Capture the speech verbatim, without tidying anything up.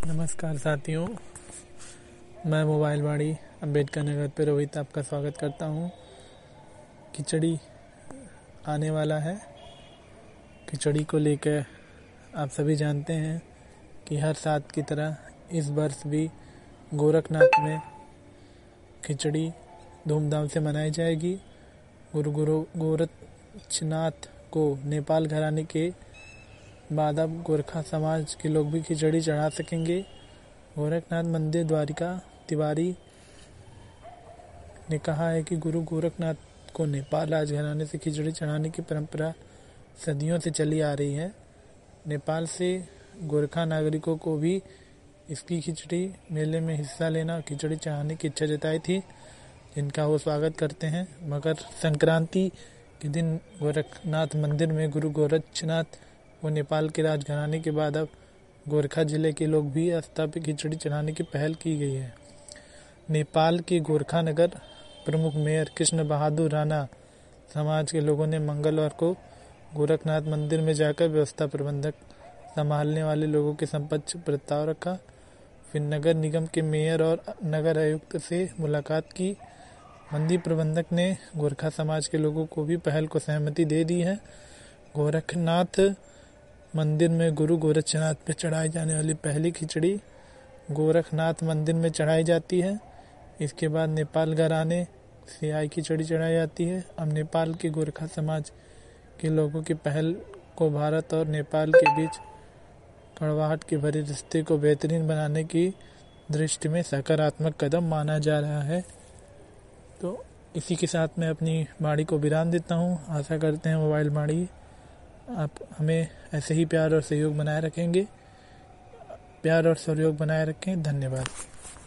नमस्कार साथियों, मैं मोबाइल बाड़ी अम्बेडकर नगर पे रोहित आपका स्वागत करता हूँ। खिचड़ी आने वाला है। खिचड़ी को लेकर आप सभी जानते हैं कि हर साल की तरह इस वर्ष भी गोरखनाथ में खिचड़ी धूमधाम से मनाई जाएगी। गुरु गुरु गोरक्षनाथ को नेपाल घराने के बाद अब गोरखा समाज के लोग भी खिचड़ी चढ़ा सकेंगे। गोरखनाथ मंदिर द्वारिका तिवारी ने कहा है कि गुरु गोरखनाथ को नेपाल राजघराने से खिचड़ी चढ़ाने की परंपरा सदियों से चली आ रही है। नेपाल से गोरखा नागरिकों को भी इसकी खिचड़ी मेले में हिस्सा लेना, खिचड़ी चढ़ाने की इच्छा जताई थी, जिनका वो स्वागत करते हैं। मकर संक्रांति के दिन गोरखनाथ मंदिर में गुरु गोरक्षनाथ वो नेपाल के राजघराने के बाद अब गोरखा जिले के लोग भी आस्था पे खिचड़ी चढ़ाने की पहल की गई है। नेपाल के गोरखा नगर प्रमुख मेयर कृष्ण बहादुर राणा समाज के लोगों ने मंगलवार को गोरखनाथ मंदिर में जाकर व्यवस्था प्रबंधक संभालने वाले लोगों के समक्ष प्रस्ताव रखा। फिर नगर निगम के मेयर और नगर आयुक्त से मुलाकात की। मंदिर प्रबंधक ने गोरखा समाज के लोगों को भी पहल को सहमति दे दी है। गोरखनाथ मंदिर में गुरु गोरक्षनाथ पर चढ़ाई जाने वाली पहली खिचड़ी गोरखनाथ मंदिर में चढ़ाई जाती है। इसके बाद नेपाल घराने से आई खिचड़ी चढ़ाई जाती है। अब नेपाल के गोरखा समाज के लोगों की पहल को भारत और नेपाल के बीच कड़वाहट के भरे रिश्ते को बेहतरीन बनाने की दृष्टि में सकारात्मक कदम माना जा रहा है। तो इसी के साथ मैं अपनी बाड़ी को विराम देता हूँ। आशा करते हैं मोबाइल बाड़ी आप हमें ऐसे ही प्यार और सहयोग बनाए रखेंगे। प्यार और सहयोग बनाए रखें। धन्यवाद।